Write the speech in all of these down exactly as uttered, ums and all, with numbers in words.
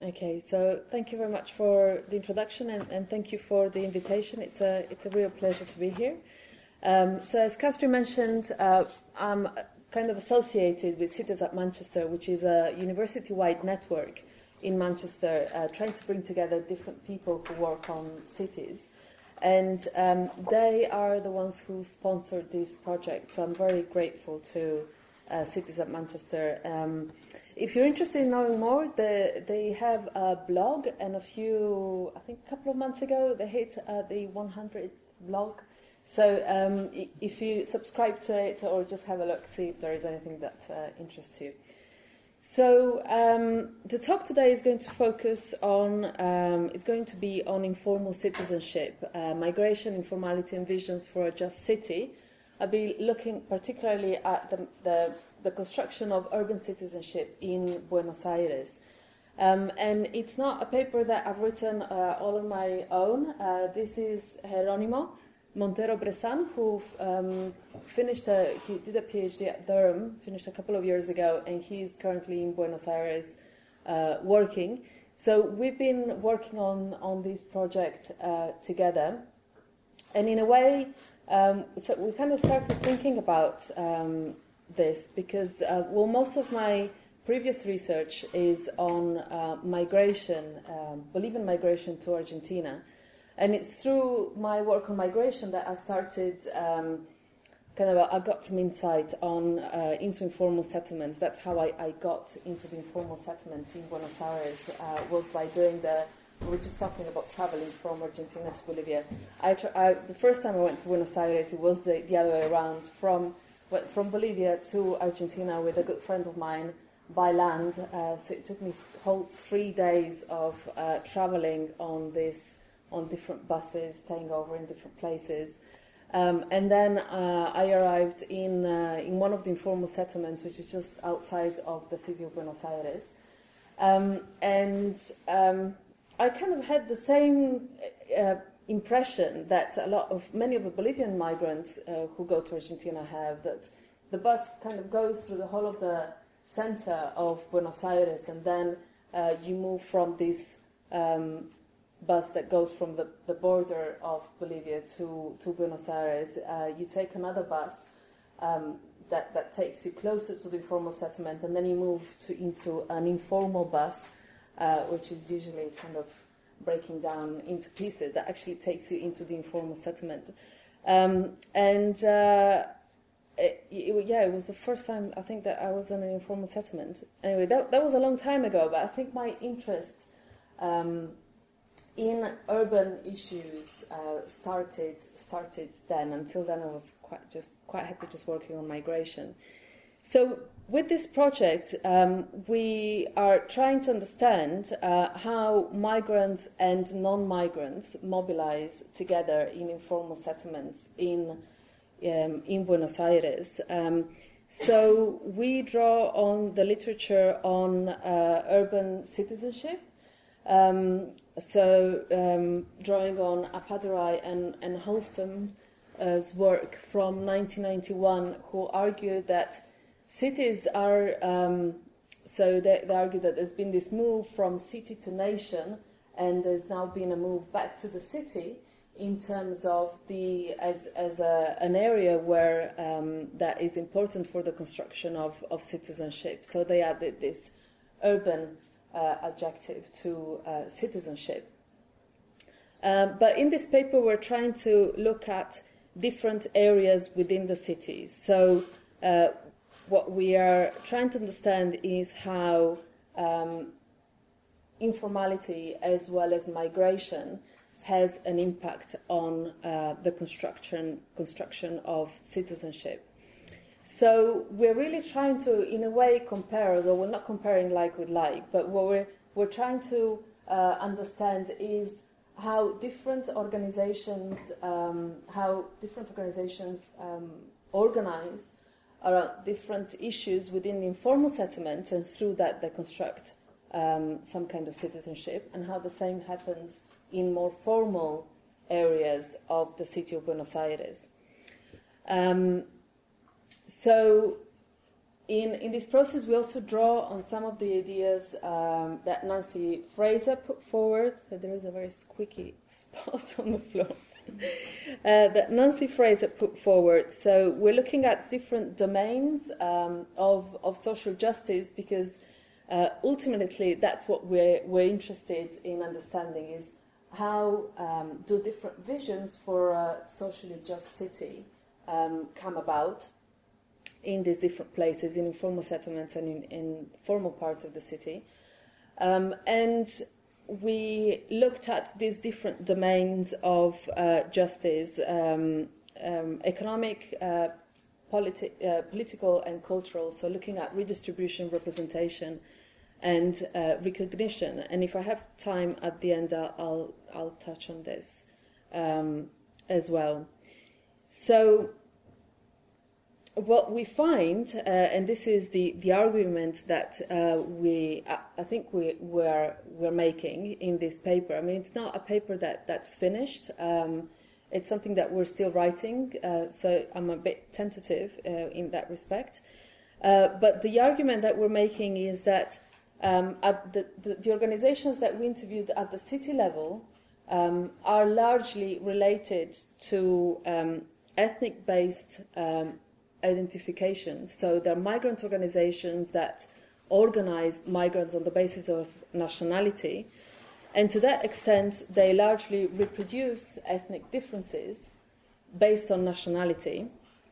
Okay, so thank you very much for the introduction and, and thank you for the invitation. It's a, it's a real pleasure to be here. Um, so as Catherine mentioned, uh, I'm kind of associated with Cities at Manchester, which is a university-wide network in Manchester, uh, trying to bring together different people who work on cities. And um, they are the ones who sponsored this project, so I'm very grateful to uh, Cities at Manchester. Um, if you're interested in knowing more, the, they have a blog, and a few, I think a couple of months ago, they hit uh, the one hundredth blog. So um, if you subscribe to it or just have a look, see if there is anything that uh, interests you. So um, the talk today is going to focus on, um, it's going to be on informal citizenship, uh, migration, informality and visions for a just city. I'll be looking particularly at the, the, the construction of urban citizenship in Buenos Aires. Um, and it's not a paper that I've written uh, all on my own. Uh, this is Jerónimo Montero Bressan, who um, finished a, he did a PhD at Durham, finished a couple of years ago, and he's currently in Buenos Aires uh, working. So we've been working on, on this project uh, together. And in a way, um, so we kind of started thinking about um, this because, uh, well, most of my previous research is on uh, migration, um, Bolivian migration to Argentina. And it's through my work on migration that I started, um, kind of, a, I got some insight on uh, into informal settlements. That's how I, I got into the informal settlements in Buenos Aires, uh, was by doing the, we were just talking about traveling from Argentina to Bolivia. I, tra- I the first time I went to Buenos Aires, it was the, the other way around, from, from Bolivia to Argentina with a good friend of mine by land. Uh, so it took me a whole three days of uh, traveling on this, on different buses, staying over in different places. Um, and then uh, I arrived in uh, in one of the informal settlements, which is just outside of the city of Buenos Aires. Um, and um, I kind of had the same uh, impression that a lot of, many of the Bolivian migrants uh, who go to Argentina have, that the bus kind of goes through the whole of the center of Buenos Aires, and then uh, you move from this um, bus that goes from the, the border of Bolivia to, to Buenos Aires. Uh, you take another bus um, that, that takes you closer to the informal settlement, and then you move to, into an informal bus, uh, which is usually kind of breaking down into pieces, that actually takes you into the informal settlement. Um, and uh, it, it, yeah, it was the first time I think that I was in an informal settlement. Anyway, that, that was a long time ago, but I think my interest um, in urban issues uh, started started then. Until then, I was quite just quite happy just working on migration. So with this project, um, we are trying to understand uh, how migrants and non-migrants mobilize together in informal settlements in um, in Buenos Aires. Um, so we draw on the literature on uh, urban citizenship. Um, so, um, drawing on Appadurai and, and Holstom's work from nineteen ninety-one, who argued that cities are, um, so they, they argue that there's been this move from city to nation, and there's now been a move back to the city in terms of the, as, as a, an area where um, that is important for the construction of, of citizenship. So they added this urban Uh, adjective to uh, citizenship. Um, but in this paper, we're trying to look at different areas within the cities. So uh, what we are trying to understand is how um, informality as well as migration has an impact on uh, the construction construction of citizenship. So we're really trying to, in a way, compare, although we're not comparing like with like, but what we're, we're trying to uh, understand is how different organizations, um, how different organizations um, organize around different issues within the informal settlement, and through that they construct um, some kind of citizenship, and how the same happens in more formal areas of the city of Buenos Aires. Um, So in, in this process, we also draw on some of the ideas um, that Nancy Fraser put forward. So there is a very squeaky spot on the floor. uh, that Nancy Fraser put forward. So we're looking at different domains um, of, of social justice, because uh, ultimately that's what we're, we're interested in understanding, is how um, do different visions for a socially just city um, come about in these different places, in informal settlements and in, in formal parts of the city. Um, and we looked at these different domains of uh, justice, um, um, economic, uh, politi- uh, political and cultural, so looking at redistribution, representation and uh, recognition. And if I have time at the end, I'll, I'll touch on this um, as well. So what we find, uh, and this is the, the argument that uh, we, I, I think we, we're, we're making in this paper. I mean, it's not a paper that, that's finished. Um, it's something that we're still writing, uh, so I'm a bit tentative uh, in that respect. Uh, but the argument that we're making is that um, at the, the, the organizations that we interviewed at the city level um, are largely related to um, ethnic-based um, identifications. So they're migrant organizations that organize migrants on the basis of nationality, and to that extent they largely reproduce ethnic differences based on nationality.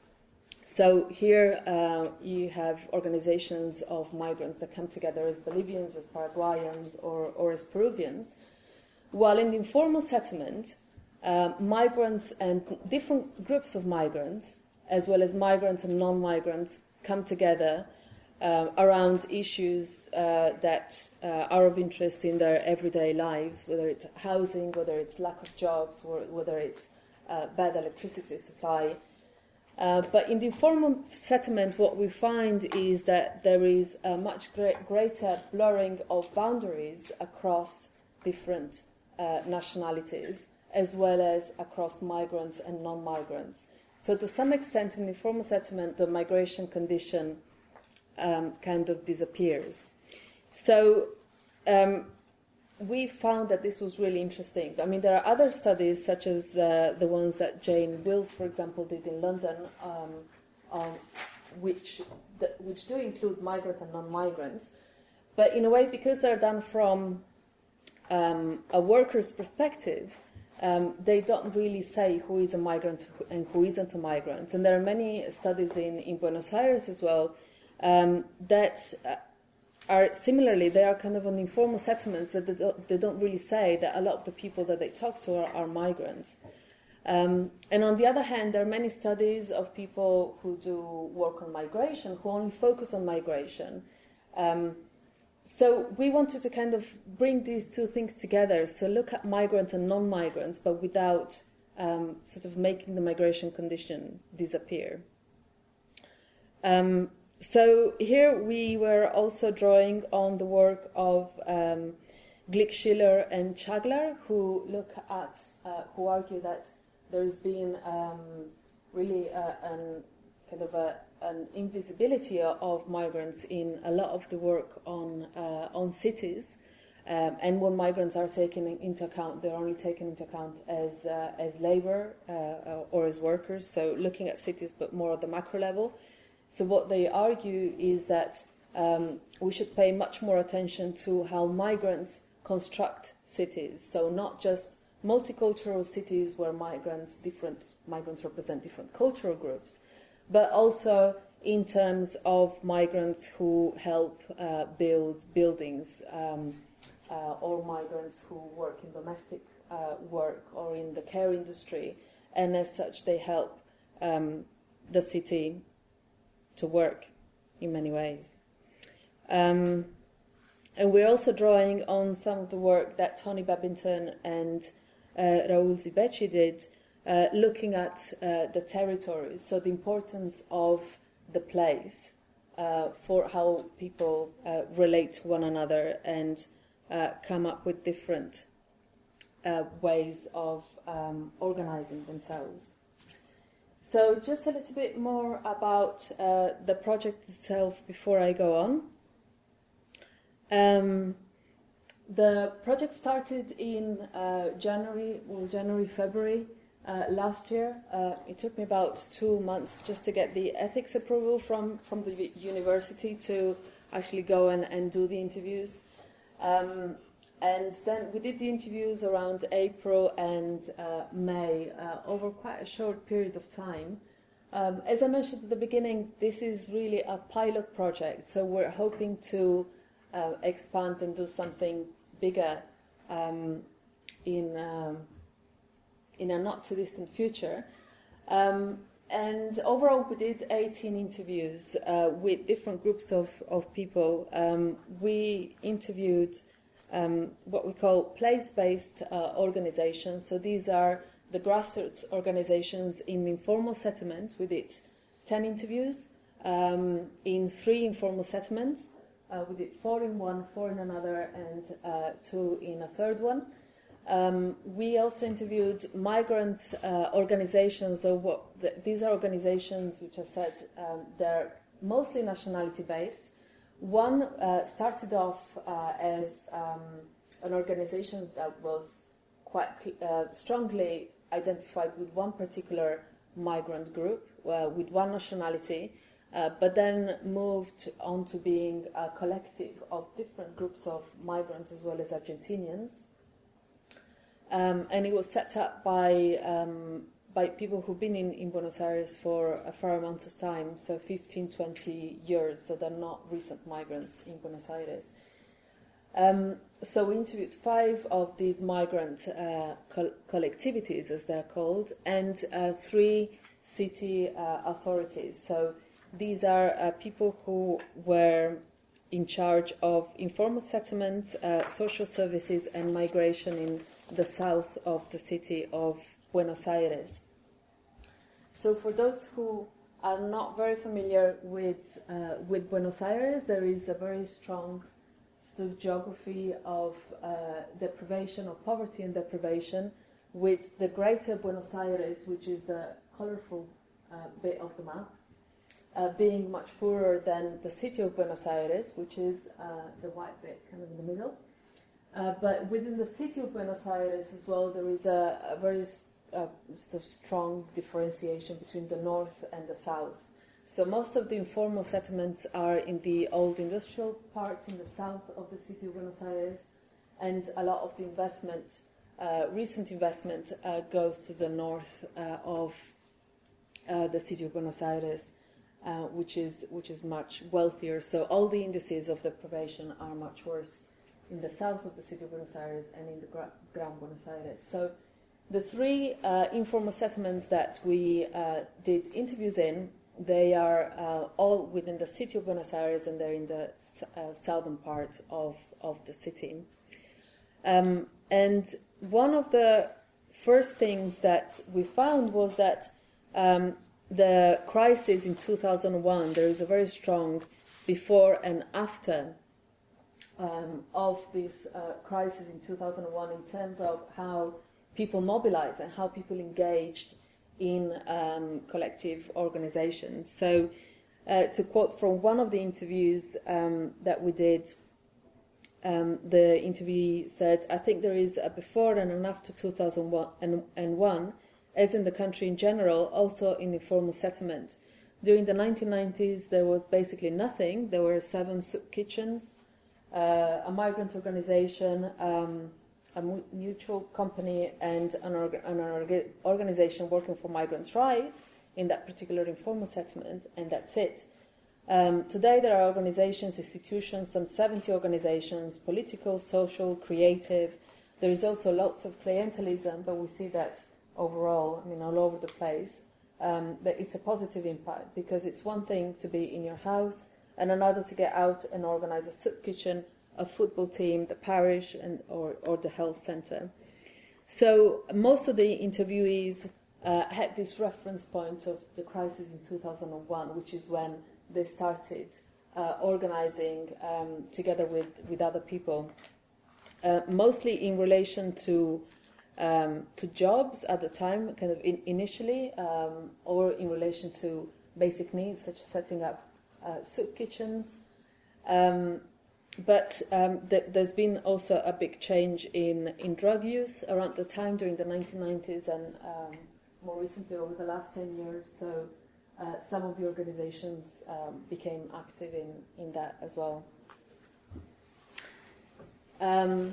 So here uh, you have organizations of migrants that come together as Bolivians, as Paraguayans, or, or as Peruvians, while in the informal settlement uh, migrants and different groups of migrants, as well as migrants and non-migrants, come together uh, around issues uh, that uh, are of interest in their everyday lives, whether it's housing, whether it's lack of jobs, or whether it's uh, bad electricity supply. Uh, but in the informal settlement, what we find is that there is a much great, greater blurring of boundaries across different uh, nationalities, as well as across migrants and non-migrants. So to some extent, in the informal settlement, the migration condition um, kind of disappears. So um, we found that this was really interesting. I mean, there are other studies, such as uh, the ones that Jane Wills, for example, did in London, um, on which, the, which do include migrants and non-migrants. But in a way, because they're done from um, a worker's perspective, Um, they don't really say who is a migrant and who isn't a migrant. And there are many studies in, in Buenos Aires as well um, that uh, are similarly, they are kind of on informal settlements that they don't, they don't really say that a lot of the people that they talk to are, are migrants. Um, and on the other hand, there are many studies of people who do work on migration, who only focus on migration. Um, So we wanted to kind of bring these two things together, so look at migrants and non-migrants, but without um, sort of making the migration condition disappear. Um, so here we were also drawing on the work of um, Glick, Schiller and Chaglar, who look at, uh, who argue that there's been um, really uh, an kind of a an invisibility of migrants in a lot of the work on uh, on cities, um, and when migrants are taken into account, they're only taken into account as uh, as labour uh, or as workers. So looking at cities, but more at the macro level. So what they argue is that um, we should pay much more attention to how migrants construct cities. So not just multicultural cities where migrants, different migrants represent different cultural groups, but also in terms of migrants who help uh, build buildings, um, uh, or migrants who work in domestic uh, work or in the care industry, and as such they help um, the city to work in many ways. Um, and we're also drawing on some of the work that Tony Babington and uh, Raul Zibeci did, Uh, looking at uh, the territories, so the importance of the place uh, for how people uh, relate to one another and uh, come up with different uh, ways of um, organizing themselves. So just a little bit more about uh, the project itself before I go on. Um, the project started in uh, January, well, January, February uh, last year. Uh, it took me about two months just to get the ethics approval from, from the university to actually go and, and do the interviews. Um, and then we did the interviews around April and uh, May, uh, over quite a short period of time. Um, as I mentioned at the beginning, this is really a pilot project, so we're hoping to uh, expand and do something bigger um, in, um, in a not too distant future. Um, and overall we did eighteen interviews uh, with different groups of, of people. Um, we interviewed um, what we call place-based uh, organizations. So these are the grassroots organizations in informal settlements. We did ten interviews um, in three informal settlements. Uh, we did four in one, four in another, and uh, two in a third one. Um, we also interviewed migrant uh, organizations. So what the, these are organizations which I said um, they're mostly nationality-based. One uh, started off uh, as um, an organization that was quite uh, strongly identified with one particular migrant group, uh, with one nationality, uh, but then moved on to being a collective of different groups of migrants as well as Argentinians. Um, and it was set up by um, by people who've been in, in Buenos Aires for a fair amount of time, so fifteen, twenty years, so they're not recent migrants in Buenos Aires. Um, so we interviewed five of these migrant uh, co collectivities, as they're called, and uh, three city uh, authorities. So these are uh, people who were in charge of informal settlements, uh, social services, and migration in the south of the city of Buenos Aires. So for those who are not very familiar with, uh, with Buenos Aires, there is a very strong sort of geography of uh, deprivation, of poverty and deprivation, with the greater Buenos Aires, which is the colorful uh, bit of the map, uh, being much poorer than the city of Buenos Aires, which is uh, the white bit kind of in the middle. Uh, but within the city of Buenos Aires as well, there is a, a very uh, sort of strong differentiation between the north and the south. So most of the informal settlements are in the old industrial parts in the south of the city of Buenos Aires, and a lot of the investment, uh, recent investment, uh, goes to the north uh, of uh, the city of Buenos Aires, uh, which is which is much wealthier. So all the indices of deprivation are much worse in the south of the city of Buenos Aires and in the Gra Gran Buenos Aires. So the three uh, informal settlements that we uh, did interviews in, they are uh, all within the city of Buenos Aires, and they're in the uh, southern part of, of the city. Um, and one of the first things that we found was that um, the crisis in two thousand one, there is a very strong before and after um, of this uh, crisis in two thousand one in terms of how people mobilized and how people engaged in um, collective organizations. So uh, to quote from one of the interviews um, that we did, um, the interviewee said, "I think there is a before and an after two thousand one, as in the country in general, also in the formal settlement. During the nineteen nineties, there was basically nothing. There were seven soup kitchens, uh, a migrant organization, um, a mutual company, and an, org an orga organization working for migrants' rights in that particular informal settlement, and that's it. Um, today there are organizations, institutions, some seventy organizations, political, social, creative. There is also lots of clientelism, but we see that overall, I mean, all over the place, um, that it's a positive impact, because it's one thing to be in your house and another to get out and organize a soup kitchen, a football team, the parish, and or, or the health center. So most of the interviewees uh, had this reference point of the crisis in two thousand one, which is when they started uh, organizing um, together with, with other people, uh, mostly in relation to um, to jobs at the time, kind of in, initially, um, or in relation to basic needs, such as setting up uh, soup kitchens. Um, but um, th there's been also a big change in, in drug use around the time during the nineteen nineties and um, more recently over the last ten years. So uh, some of the organizations um, became active in, in that as well. Um,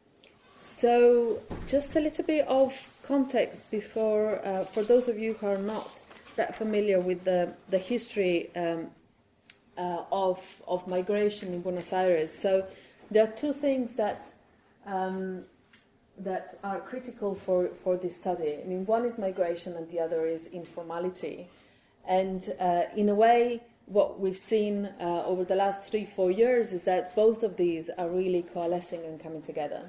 so just a little bit of context before, uh, for those of you who are not that familiar with the, the history um, uh, of, of migration in Buenos Aires. So there are two things that um, that are critical for, for this study. I mean, one is migration and the other is informality. And uh, in a way, what we've seen uh, over the last three, four years is that both of these are really coalescing and coming together.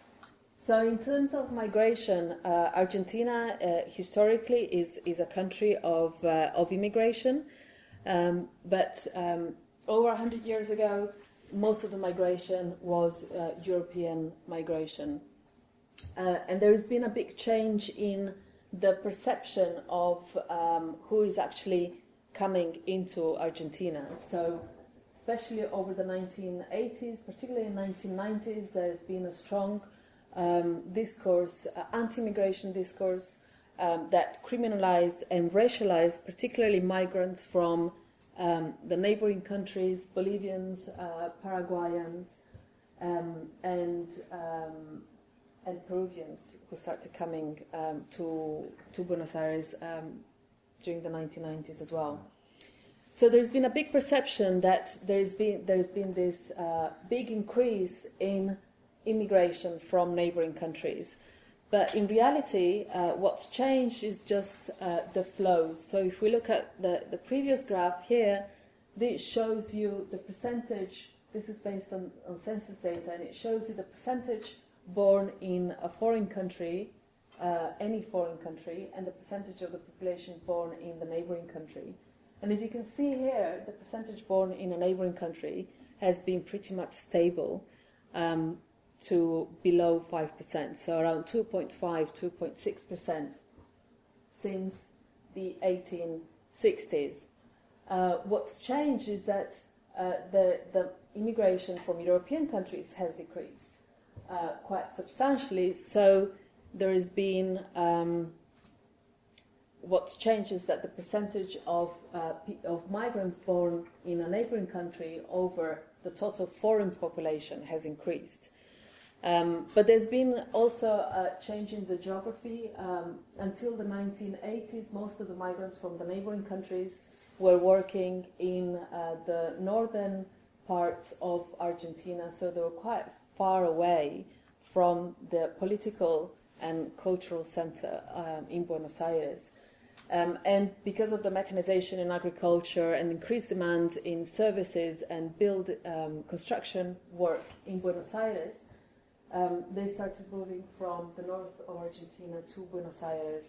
So in terms of migration, uh, Argentina uh, historically is, is a country of, uh, of immigration, um, but um, over one hundred years ago, most of the migration was uh, European migration. Uh, and there has been a big change in the perception of um, who is actually coming into Argentina. So especially over the nineteen eighties, particularly in the nineteen nineties, there's been a strong um, discourse, uh, anti-immigration discourse, um, that criminalized and racialized particularly migrants from um, the neighboring countries, Bolivians, uh, Paraguayans, um, and um, and Peruvians who started coming um, to, to Buenos Aires um, during the nineteen nineties as well. So there's been a big perception that there's been, there's been this uh, big increase in immigration from neighboring countries. But in reality, uh, what's changed is just uh, the flows. So if we look at the, the previous graph here, this shows you the percentage, this is based on, on census data, and it shows you the percentage born in a foreign country, uh, any foreign country, and the percentage of the population born in the neighboring country. And as you can see here, the percentage born in a neighboring country has been pretty much stable um, to below five percent, so around two point five, two point six percent since the eighteen sixties. Uh, what's changed is that uh, the, the immigration from European countries has decreased uh, quite substantially, so there has been um, what's changed is that the percentage of, uh, of migrants born in a neighboring country over the total foreign population has increased. Um, but there's been also a change in the geography. Um, until the nineteen eighties, most of the migrants from the neighboring countries were working in uh, the northern parts of Argentina, so they were quite far away from the political and cultural center um, in Buenos Aires. Um, and because of the mechanization in agriculture and increased demand in services and build um, construction work in Buenos Aires, um, they started moving from the north of Argentina to Buenos Aires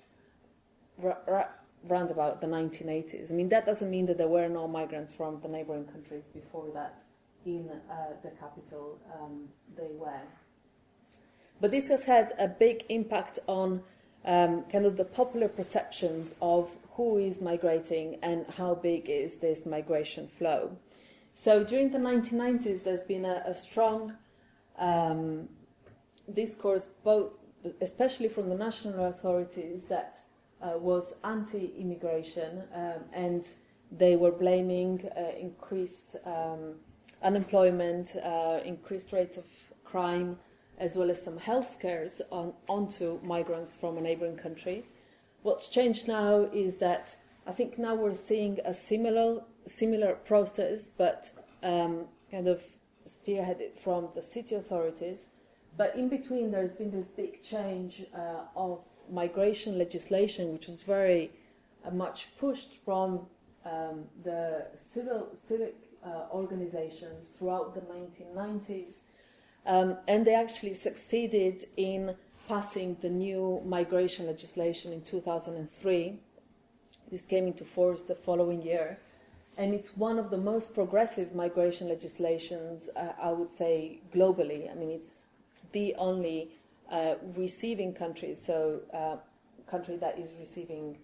around about the nineteen eighties. I mean, that doesn't mean that there were no migrants from the neighboring countries before that in uh, the capital. Um, they were. But this has had a big impact on um, kind of the popular perceptions of who is migrating and how big is this migration flow. So during the nineteen nineties, there's been a, a strong um, discourse, both, especially from the national authorities, that uh, was anti-immigration, um, and they were blaming uh, increased um, unemployment, uh, increased rates of crime, as well as some health scares on, onto migrants from a neighboring country. What's changed now is that I think now we're seeing a similar similar process, but um, kind of spearheaded from the city authorities. But in between, there's been this big change uh, of migration legislation, which was very uh, much pushed from um, the civil civic uh, organizations throughout the nineteen nineties. Um, and they actually succeeded in passing the new migration legislation in two thousand three. This came into force the following year. And it's one of the most progressive migration legislations, uh, I would say, globally. I mean, it's the only uh, receiving countries, so uh, country that is receiving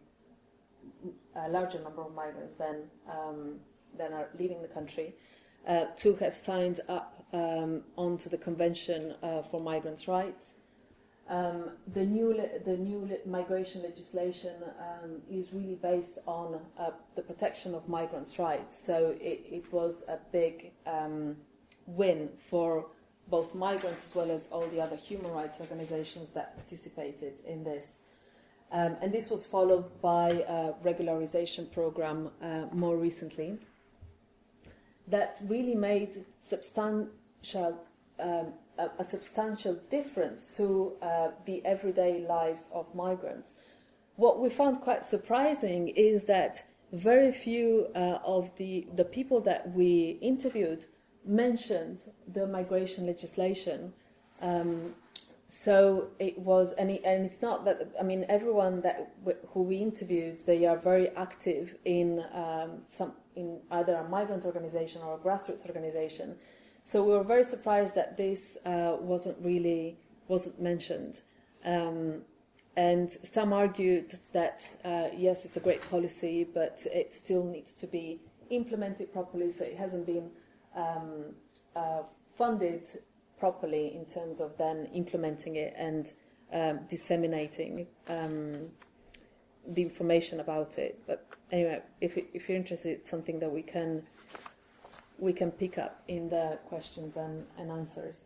a larger number of migrants than um, than are leaving the country, uh, to have signed up um, onto the Convention uh, for Migrants' Rights. Um, the new le- the new le- migration legislation um, is really based on uh, the protection of migrants' rights. So it, it was a big um, win for both migrants as well as all the other human rights organizations that participated in this. Um, and this was followed by a regularization program uh, more recently that really made substantial um, a, a substantial difference to uh, the everyday lives of migrants. What we found quite surprising is that very few uh, of the, the people that we interviewed mentioned the migration legislation. Um, so it was, and, it, and it's not that, I mean, everyone that w- who we interviewed, they are very active in um, some in either a migrant organization or a grassroots organization. So we were very surprised that this uh, wasn't really wasn't mentioned. Um, and some argued that uh, yes, it's a great policy, but it still needs to be implemented properly. So it hasn't been um, uh, funded properly in terms of then implementing it and um, disseminating um, the information about it. But anyway, if if you're interested, it's something that we can. we can pick up in the questions and, and answers.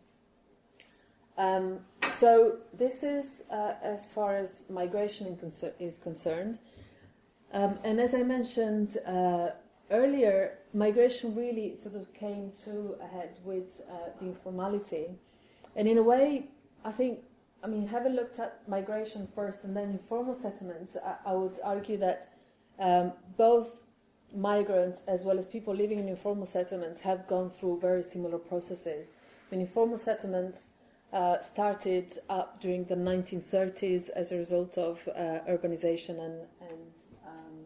Um, so this is uh, as far as migration in concer- is concerned. Um, and as I mentioned uh, earlier, migration really sort of came to a head with uh, the informality. And in a way, I think, I mean, having looked at migration first and then informal settlements, I, I would argue that um, both migrants as well as people living in informal settlements have gone through very similar processes. I mean, informal settlements uh, started up during the nineteen thirties as a result of uh, urbanization and, and um,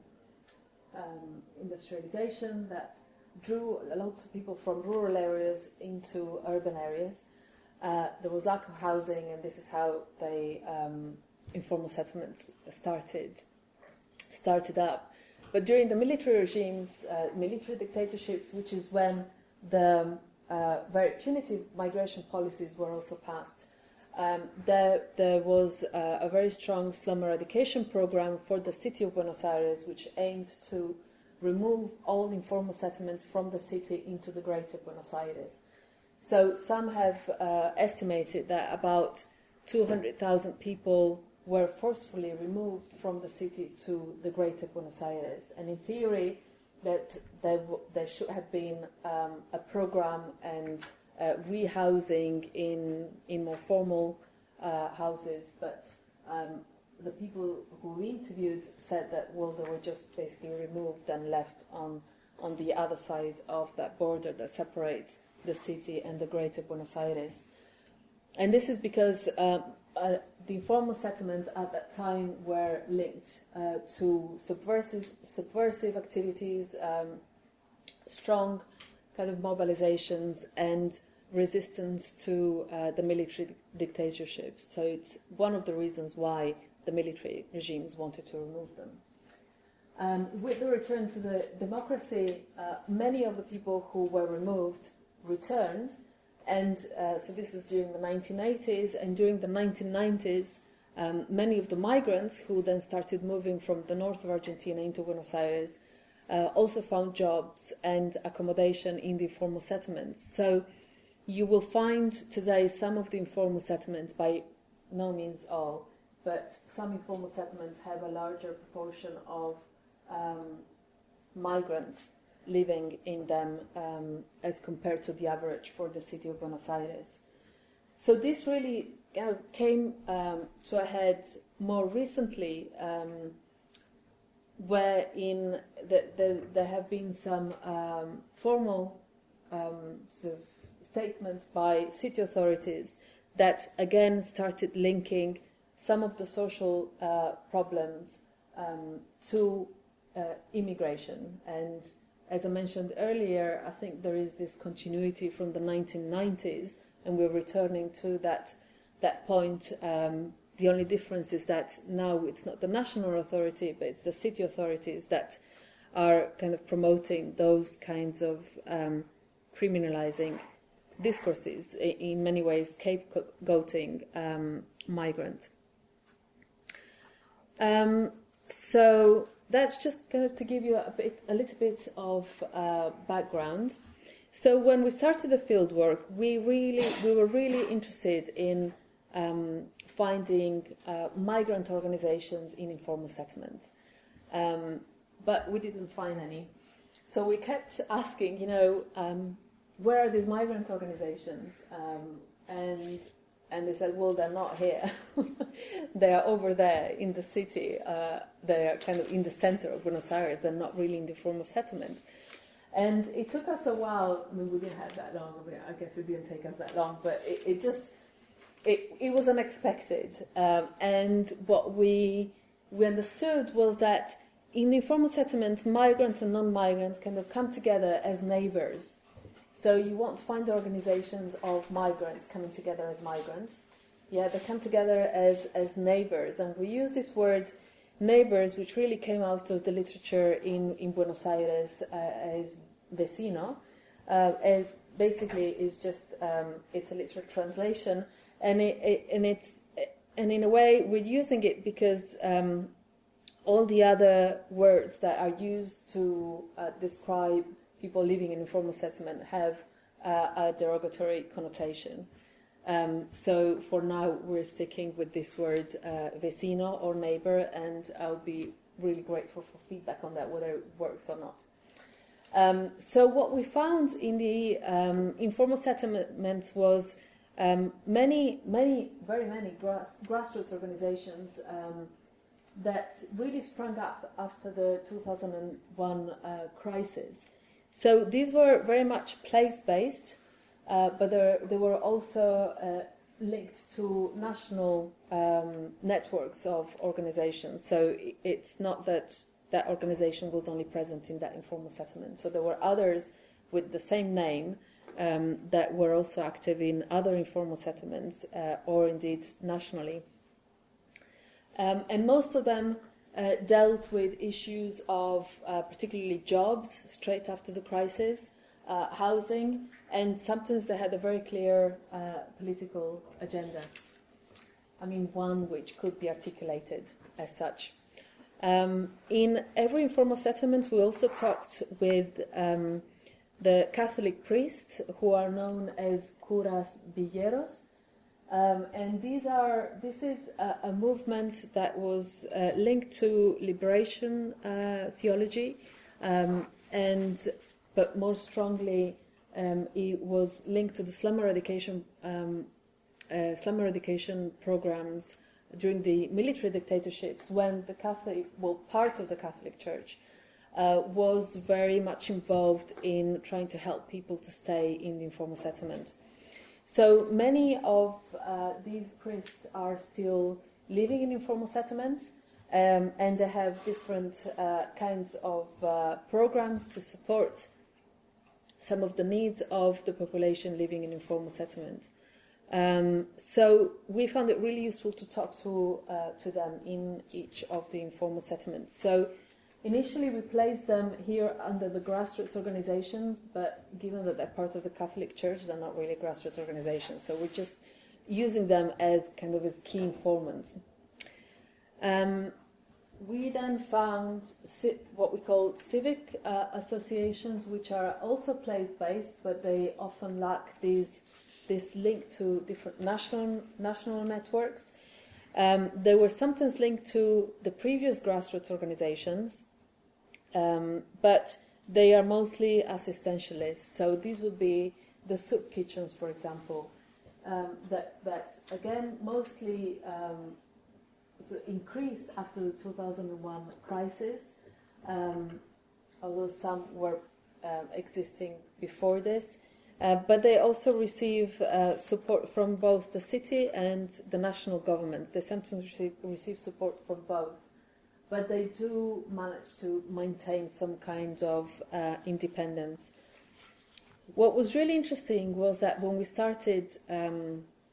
um, industrialization that drew a lot of people from rural areas into urban areas. Uh, there was lack of housing, and this is how they um, informal settlements started started up. But during the military regimes, uh, military dictatorships, which is when the uh, very punitive migration policies were also passed, um, there, there was uh, a very strong slum eradication program for the city of Buenos Aires, which aimed to remove all informal settlements from the city into the greater Buenos Aires. So some have uh, estimated that about two hundred thousand people were forcefully removed from the city to the greater Buenos Aires. And in theory, that there, w- there should have been um, a program and uh, rehousing in, in more formal uh, houses, but um, the people who we interviewed said that, well, they were just basically removed and left on, on the other side of that border that separates the city and the greater Buenos Aires. And this is because uh, uh, the informal settlements at that time were linked uh, to subversive, subversive activities, um, strong kind of mobilizations, and resistance to uh, the military dictatorships. So it's one of the reasons why the military regimes wanted to remove them. Um, with the return to the democracy, uh, many of the people who were removed returned. And uh, so this is during the nineteen eighties, and during the nineteen nineties, um, many of the migrants who then started moving from the north of Argentina into Buenos Aires uh, also found jobs and accommodation in the informal settlements. So you will find today some of the informal settlements, by no means all, but some informal settlements have a larger proportion of um, migrants living in them um, as compared to the average for the city of Buenos Aires. So this really uh, came um, to a head more recently, um, where in the, the, there have been some um, formal um, sort of statements by city authorities that again started linking some of the social uh, problems um, to uh, immigration. And as I mentioned earlier, I think there is this continuity from the nineteen nineties, and we're returning to that that point, um, the only difference is that now it's not the national authority, but it's the city authorities that are kind of promoting those kinds of um, criminalizing discourses, in many ways scapegoating um, migrants. Um, so that's just kind of to give you a bit, a little bit of uh, background. So when we started the fieldwork, we really, we were really interested in um, finding uh, migrant organizations in informal settlements, um, but we didn't find any. So we kept asking, you know, um, where are these migrant organizations? Um, and and they said, well, they're not here. They are over there in the city. Uh, they are kind of in the center of Buenos Aires. They're not really in the informal settlement. And it took us a while. I mean, we didn't have that long. I, mean, I guess it didn't take us that long, but it, it just it, it was unexpected. Um, and what we we understood was that in the informal settlements, migrants and non-migrants kind of come together as neighbors. So you won't find organizations of migrants coming together as migrants. Yeah, they come together as, as neighbors. And we use this word neighbors, which really came out of the literature in, in Buenos Aires uh, as vecino. Uh, and basically is just, um, it's a literal translation. And, it, it, and, it's, and in a way, we're using it because um, all the other words that are used to uh, describe people living in informal settlement have uh, a derogatory connotation. Um, so for now, we're sticking with this word uh, vecino or neighbor, and I'll be really grateful for feedback on that, whether it works or not. Um, so what we found in the um, informal settlements was um, many, many, very many grass, grassroots organizations um, that really sprung up after the two thousand one uh, crisis. So these were very much place-based, uh, but they were also uh, linked to national um, networks of organizations. So it's not that that organization was only present in that informal settlement. So there were others with the same name um, that were also active in other informal settlements uh, or indeed nationally. Um, and most of them Uh, dealt with issues of uh, particularly jobs straight after the crisis, uh, housing, and sometimes they had a very clear uh, political agenda. I mean, one which could be articulated as such. Um, in every informal settlement, we also talked with um, the Catholic priests, who are known as curas villeros. Um, and these are. This is a, a movement that was uh, linked to liberation uh, theology, um, and but more strongly, um, it was linked to the slum eradication, um, uh, slum eradication programs during the military dictatorships, when the Catholic, well, part of the Catholic Church uh, was very much involved in trying to help people to stay in the informal settlement. So many of uh, these priests are still living in informal settlements, um, and they have different uh, kinds of uh, programs to support some of the needs of the population living in informal settlement. Um, so we found it really useful to talk to uh, to them in each of the informal settlements. So initially, we placed them here under the grassroots organizations, but given that they're part of the Catholic Church, they're not really grassroots organizations. So we're just using them as kind of as key informants. Um, we then found what we call civic uh, associations, which are also place-based, but they often lack these, this link to different national, national networks. Um, they were sometimes linked to the previous grassroots organizations, Um, but they are mostly assistentialists. So these would be the soup kitchens, for example, um, that, that again mostly um, so increased after the two thousand one crisis, um, although some were uh, existing before this. Uh, but they also receive uh, support from both the city and the national government. They sometimes receive, receive support from both. But they do manage to maintain some kind of uh, independence. What was really interesting was that when we started um,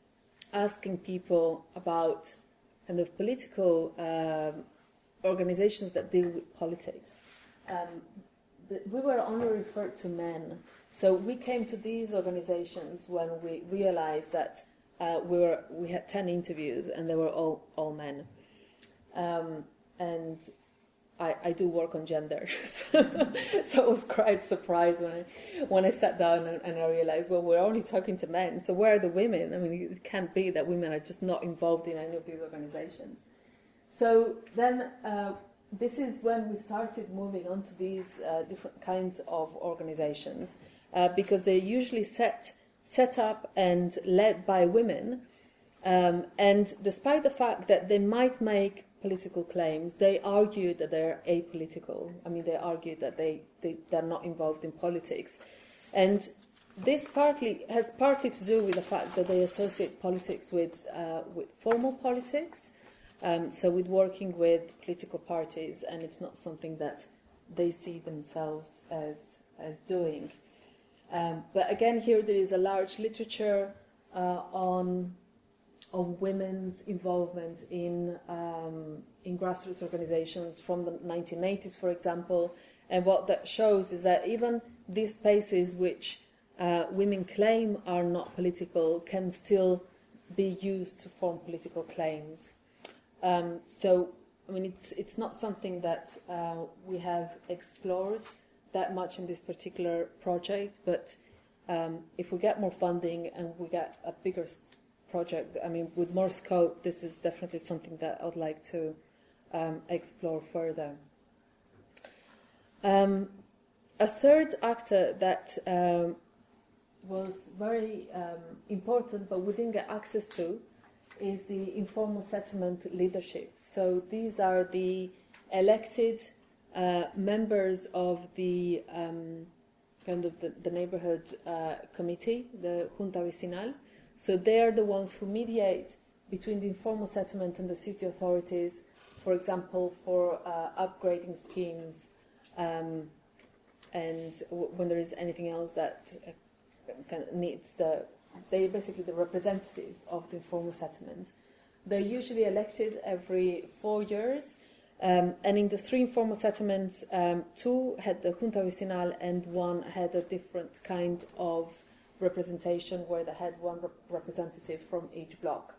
asking people about kind of political um, organizations that deal with politics, um, the, we were only referred to men. So we came to these organizations when we realized that uh, we were we had ten interviews and they were all all men. Um, and I, I do work on gender, so, so I was quite surprised when I when I sat down and, and I realized, well, we're only talking to men, so where are the women? I mean, it can't be that women are just not involved in any of these organizations. So then uh, this is when we started moving on to these uh, different kinds of organizations, uh, because they're usually set set up and led by women, um, and despite the fact that they might make political claims, they argue that they're apolitical. I mean, they argue that they, they, they're not involved in politics. And this partly has partly to do with the fact that they associate politics with, uh, with formal politics, um, so with working with political parties, and it's not something that they see themselves as, as doing. Um, but again, here there is a large literature uh, on on women's involvement in um, in grassroots organizations from the nineteen eighties, for example. And what that shows is that even these spaces which uh, women claim are not political can still be used to form political claims. Um, so, I mean, it's it's not something that uh, we have explored that much in this particular project, but um, if we get more funding and we get a bigger project, I mean, with more scope, this is definitely something that I would like to um, explore further. Um, a third actor that um, was very um, important, but we didn't get access to, is the informal settlement leadership. So these are the elected uh, members of the um, kind of the, the neighborhood uh, committee, the Junta Vecinal. So they are the ones who mediate between the informal settlement and the city authorities, for example, for uh, upgrading schemes, um, and w when there is anything else that uh, kind of needs the, they're basically the representatives of the informal settlement. They're usually elected every four years, um, and in the three informal settlements, um, two had the Junta Vecinal and one had a different kind of representation where they had one rep representative from each block.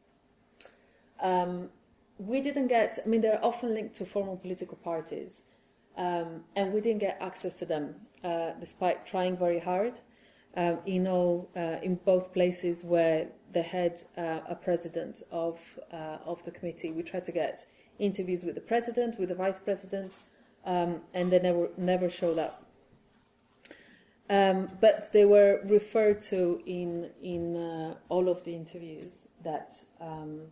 Um, we didn't get, I mean, they're often linked to formal political parties, um, and we didn't get access to them, uh, despite trying very hard. Um, in all, uh, in both places where they had uh, a president of uh, of the committee, we tried to get interviews with the president, with the vice president, um, and they never never showed up. Um, but they were referred to in in uh, all of the interviews that um,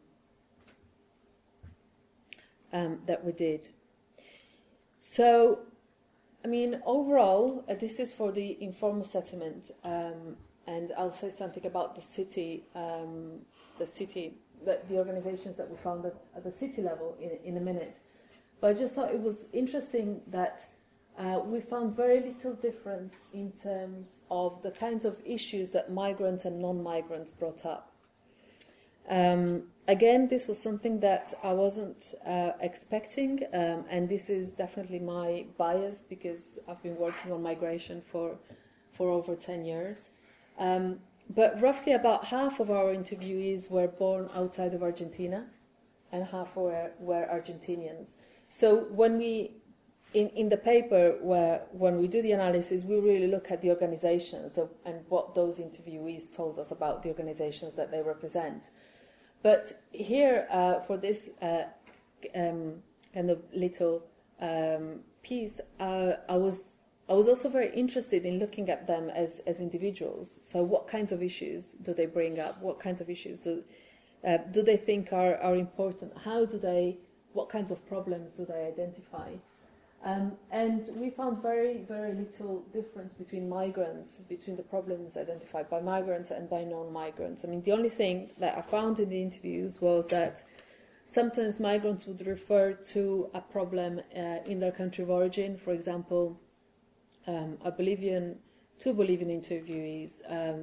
um, that we did. So, I mean, overall, uh, this is for the informal settlement, um, and I'll say something about the city, um, the city, the, the organizations that we found at, at the city level in in a minute. But I just thought it was interesting that. Uh, we found very little difference in terms of the kinds of issues that migrants and non-migrants brought up. Um, again, this was something that I wasn't uh, expecting, um, and this is definitely my bias because I've been working on migration for, for over ten years. Um, but roughly about half of our interviewees were born outside of Argentina, and half were, were Argentinians. So when we In, in the paper, where when we do the analysis, we really look at the organizations and what those interviewees told us about the organizations that they represent. But here, uh, for this uh, um, kind of little um, piece, uh, I was I was also very interested in looking at them as, as individuals. So what kinds of issues do they bring up? What kinds of issues do, uh, do they think are, are important? How do they, what kinds of problems do they identify? Um, and we found very, very little difference between migrants, between the problems identified by migrants and by non-migrants. I mean, the only thing that I found in the interviews was that sometimes migrants would refer to a problem uh, in their country of origin. For example, um, a Bolivian, two Bolivian interviewees um,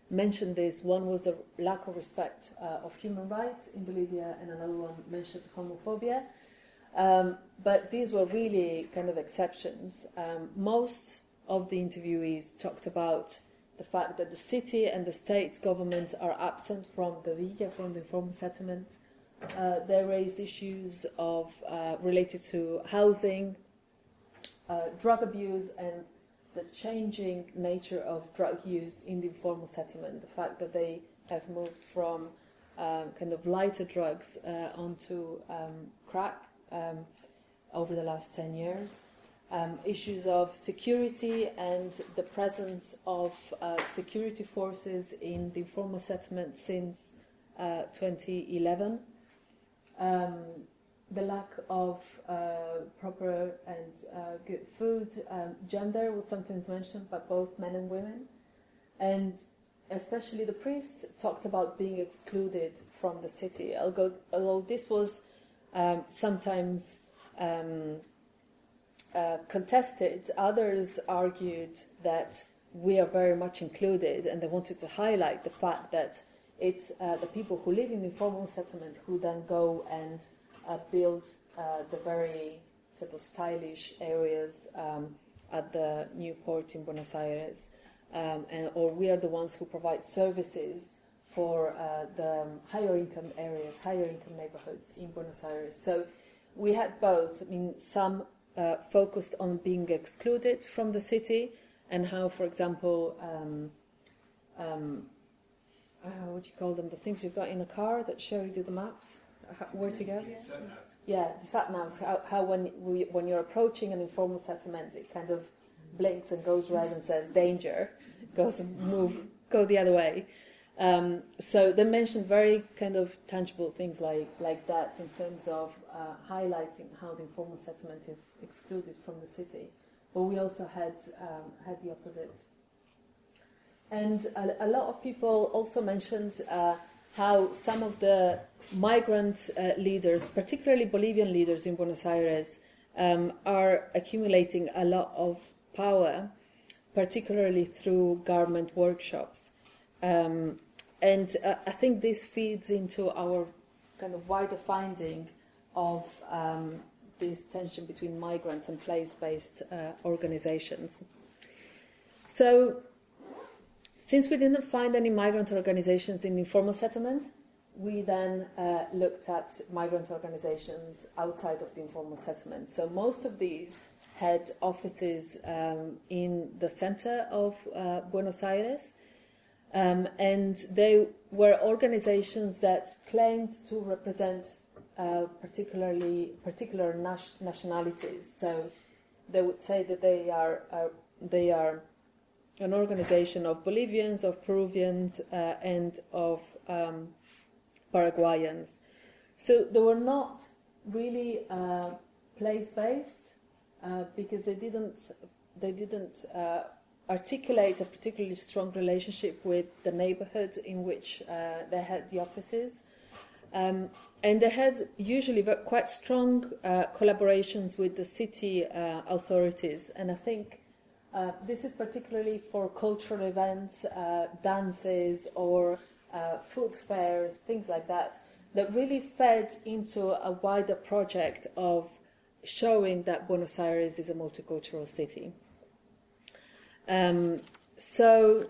mentioned this. One was the lack of respect uh, of human rights in Bolivia, and another one mentioned homophobia. Um, but these were really kind of exceptions. Um, most of the interviewees talked about the fact that the city and the state government are absent from the villa, from the informal settlement. Uh, they raised issues of uh, related to housing, uh, drug abuse, and the changing nature of drug use in the informal settlement. The fact that they have moved from um, kind of lighter drugs uh, onto um, crack um, over the last ten years. Um, issues of security and the presence of uh, security forces in the informal settlement since uh, twenty eleven. Um, the lack of uh, proper and uh, good food. Um, gender was sometimes mentioned by both men and women. And especially the priests talked about being excluded from the city. Although, although this was um, sometimes um, uh, contested, others argued that we are very much included, and they wanted to highlight the fact that it's uh, the people who live in the informal settlement who then go and uh, build uh, the very sort of stylish areas um, at the new port in Buenos Aires, um, and, or we are the ones who provide services for uh, the higher income areas, higher income neighborhoods in Buenos Aires. So we had both. I mean, some uh, focused on being excluded from the city and how, for example, um, um, uh, what do you call them? The things you've got in a car that show you the maps, how, where to go. Yes. Yeah, the sat navs. How, how when we, when you're approaching an informal settlement, it kind of blinks and goes red and says danger, goes and move, go the other way. Um, so they mentioned very kind of tangible things like like that in terms of uh, highlighting how the informal settlement is excluded from the city. But we also had um, had the opposite. And a, a lot of people also mentioned uh, how some of the migrant uh, leaders, particularly Bolivian leaders in Buenos Aires, um, are accumulating a lot of power, particularly through garment workshops. Um, and uh, I think this feeds into our kind of wider finding of um, this tension between migrant and place-based uh, organizations. So, since we didn't find any migrant organizations in informal settlement, we then uh, looked at migrant organizations outside of the informal settlement. So most of these had offices um, in the center of uh, Buenos Aires, um, and they were organizations that claimed to represent uh, particularly particular nas- nationalities. So they would say that they are uh, they are an organization of Bolivians, of Peruvians, uh, and of um, Paraguayans. So they were not really uh, place-based uh, because they didn't they didn't uh, articulate a particularly strong relationship with the neighborhood in which uh, they had the offices, um, and they had usually quite strong uh, collaborations with the city uh, authorities. And I think uh, this is particularly for cultural events, uh, dances, or Uh, food fairs, things like that, that really fed into a wider project of showing that Buenos Aires is a multicultural city. Um, so,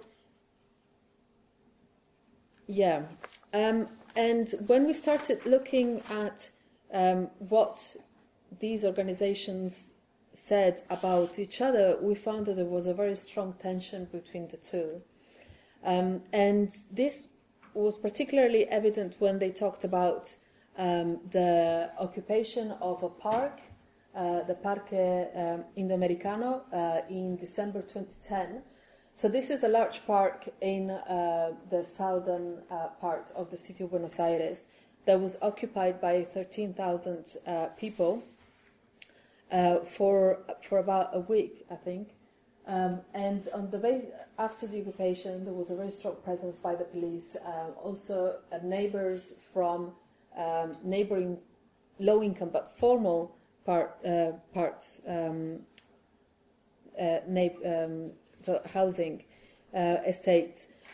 yeah. Um, and when we started looking at um, what these organizations said about each other, we found that there was a very strong tension between the two. Um, and this was particularly evident when they talked about um, the occupation of a park, uh, the Parque um, Indoamericano, uh, in December twenty ten. So this is a large park in uh, the southern uh, part of the city of Buenos Aires that was occupied by thirteen thousand uh, people uh, for for about a week, I think. Um, and on the base, after the occupation, there was a very strong presence by the police. Uh, also, uh, neighbors from um, neighboring low-income but formal part, uh, parts, um, uh, na- um, so housing uh, estates,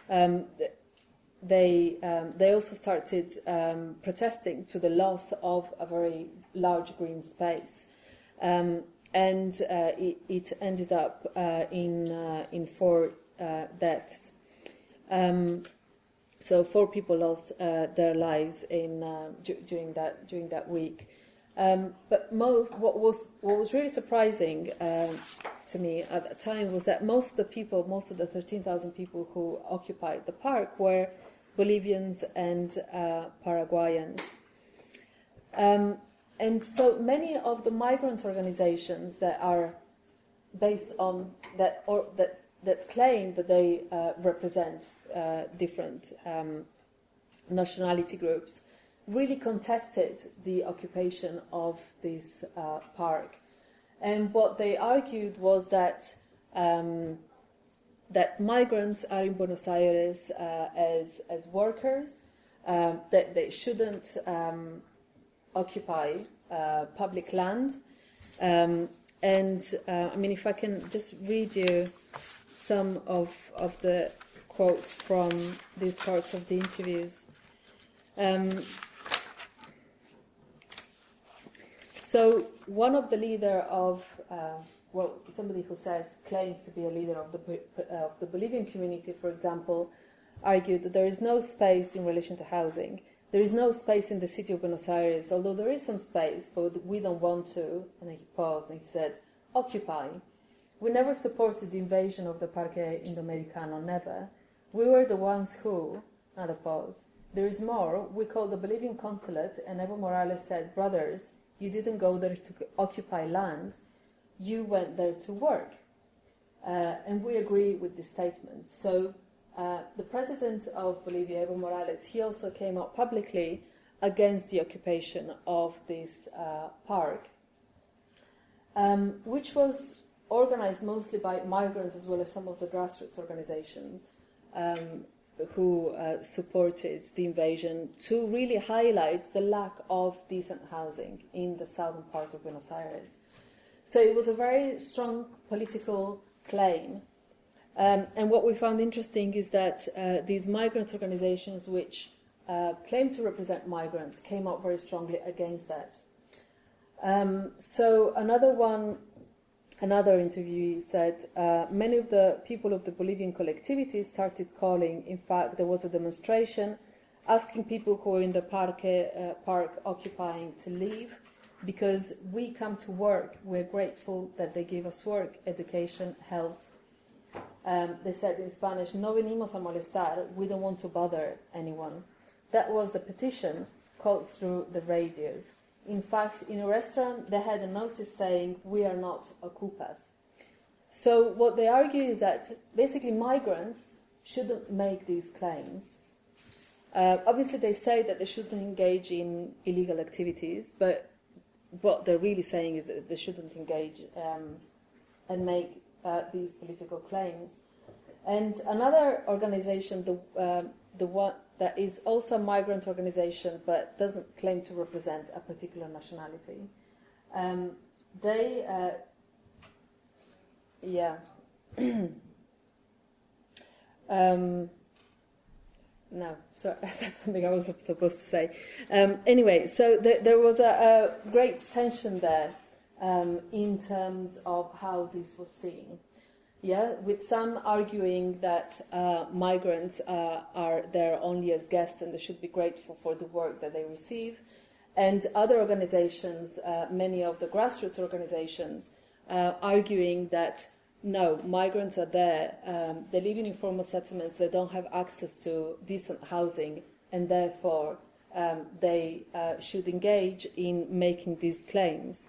um, they um, they also started um, protesting to the loss of a very large green space, um, and uh, it, it ended up uh, in uh, in four uh, deaths. Um, so four people lost uh, their lives in uh, d- during that during that week. Um, but mo- what was what was really surprising uh, to me at the time was that most of the people, most of the thirteen thousand people who occupied the park were Bolivians and uh, Paraguayans. Um, and so many of the migrant organizations that are based on that or that that claim that they uh, represent uh, different um, nationality groups really contested the occupation of this uh, park. And what they argued was that um, that migrants are in Buenos Aires uh, as, as workers, um, that they shouldn't um, occupy uh, public land. Um, and, uh, I mean, if I can just read you some of, of the quotes from these parts of the interviews. Um, So one of the leader of, uh, well, somebody who says claims to be a leader of the uh, of the Bolivian community, for example, argued that there is no space in relation to housing. There is no space in the city of Buenos Aires, although there is some space, but we don't want to. And then he paused and he said, "Occupy. We never supported the invasion of the Parque Indoamericano, never. We were the ones who." Another pause. "There is more. We called the Bolivian consulate, and Evo Morales said, 'Brothers, you didn't go there to occupy land, you went there to work.' Uh, and we agree with this statement." So uh, the president of Bolivia, Evo Morales, he also came out publicly against the occupation of this uh, park, um, which was organized mostly by migrants as well as some of the grassroots organizations um, who uh, supported the invasion, to really highlight the lack of decent housing in the southern part of Buenos Aires. So it was a very strong political claim. Um, and what we found interesting is that uh, these migrant organizations, which uh, claim to represent migrants, came out very strongly against that. Um, so another one Another interviewee said, uh, many of the people of the Bolivian collectivity started calling. In fact, there was a demonstration asking people who were in the parque, uh, park occupying to leave, because we come to work. We're grateful that they give us work, education, health. Um, they said in Spanish, "No venimos a molestar," we don't want to bother anyone. That was the petition called through the radios. In fact, in a restaurant, they had a notice saying, "We are not ocupas." So what they argue is that basically migrants shouldn't make these claims. Uh, obviously, they say that they shouldn't engage in illegal activities, but what they're really saying is that they shouldn't engage um, and make uh, these political claims. And another organization, the uh, the one that is also a migrant organization but doesn't claim to represent a particular nationality, um, they, uh, yeah, um, no, sorry, that's something I was supposed to say. Um, anyway, so th- there was a, a great tension there um, in terms of how this was seen. Yeah, with some arguing that uh, migrants uh, are there only as guests and they should be grateful for the work that they receive, and other organizations, uh, many of the grassroots organizations, uh, arguing that no, migrants are there, um, they live in informal settlements, they don't have access to decent housing, and therefore um, they uh, should engage in making these claims.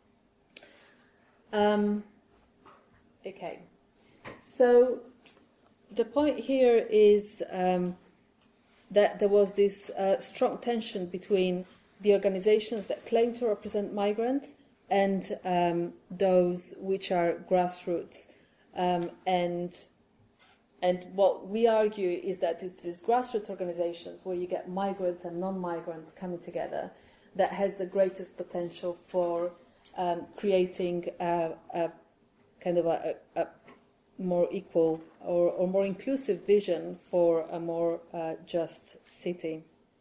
Um, okay. So the point here is um, that there was this uh, strong tension between the organizations that claim to represent migrants and um, those which are grassroots. Um, and and what we argue is that it's these grassroots organizations where you get migrants and non-migrants coming together that has the greatest potential for um, creating a, a kind of a, a more equal or, or more inclusive vision for a more uh, just city.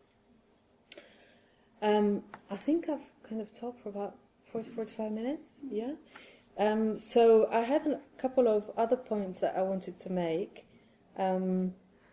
Um, I think I've kind of talked for about forty, forty-five minutes, yeah? Um, so I had a couple of other points that I wanted to make, um,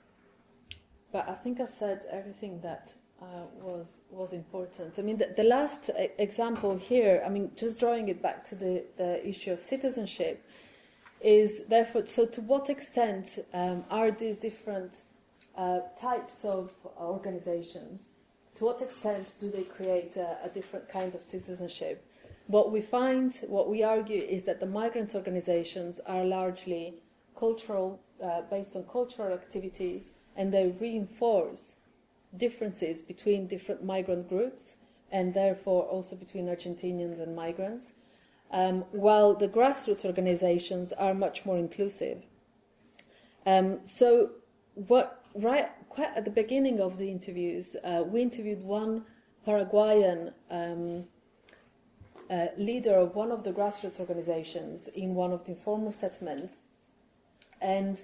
but I think I've said everything that uh, was was important. I mean, the, the last example here, I mean, just drawing it back to the, the issue of citizenship, is therefore, so to what extent um, are these different uh, types of organizations, to what extent do they create a, a different kind of citizenship? What we find, what we argue, is that the migrants' organizations are largely cultural, uh, based on cultural activities, and they reinforce differences between different migrant groups, and therefore also between Argentinians and migrants, um, while the grassroots organizations are much more inclusive. Um, so, what right quite at the beginning of the interviews, uh, we interviewed one Paraguayan um, Uh, leader of one of the grassroots organizations in one of the informal settlements, and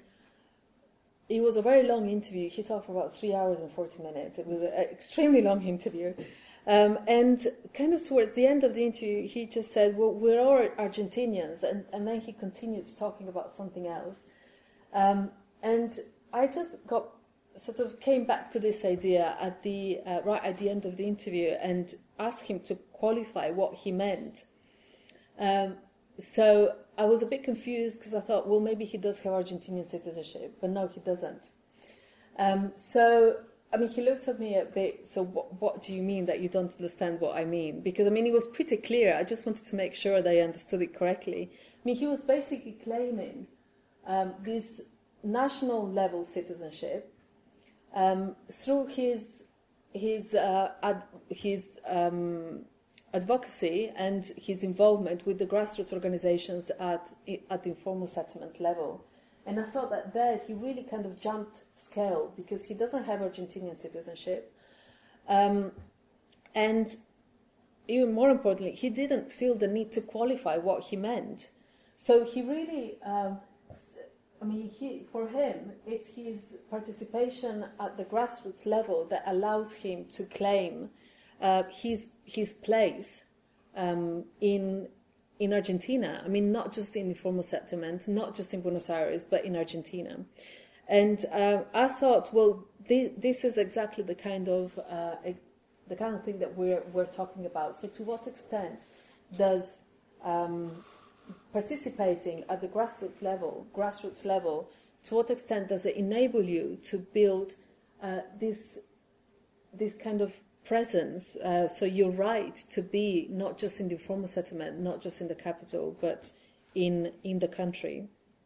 it was a very long interview. He talked for about three hours and forty minutes. It was an extremely long interview, um, and kind of towards the end of the interview, he just said, "Well, we're all Argentinians," and, and then he continued talking about something else, um, and I just got sort of came back to this idea at the uh, right at the end of the interview and asked him to qualify what he meant. Um, so I was a bit confused because I thought, well, maybe he does have Argentinian citizenship, but no, he doesn't. Um, so, I mean, he looks at me a bit, so what, what do you mean that you don't understand what I mean? Because, I mean, it was pretty clear. I just wanted to make sure that I understood it correctly. I mean, he was basically claiming um, this national level citizenship um, through his his uh, ad, his um, advocacy and his involvement with the grassroots organizations at at the informal settlement level. And I thought that there he really kind of jumped scale because he doesn't have Argentinian citizenship. Um, and even more importantly, he didn't feel the need to qualify what he meant. So he really, um, I mean, he, for him, it's his participation at the grassroots level that allows him to claim uh, his his place um, in in Argentina. I mean, not just in informal settlement, not just in Buenos Aires, but in Argentina. And uh, I thought, well, this, this is exactly the kind of uh, the kind of thing that we're we're talking about. So, to what extent does um, participating at the grassroots level, grassroots level, to what extent does it enable you to build uh, this this kind of presence? Uh, so you're right to be not just in the informal settlement, not just in the capital, but in in the country.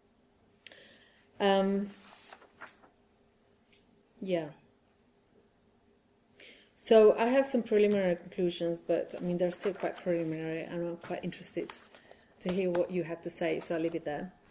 Um, yeah. So I have some preliminary conclusions, but I mean they're still quite preliminary, and I'm quite interested to hear what you have to say, so I'll leave it there.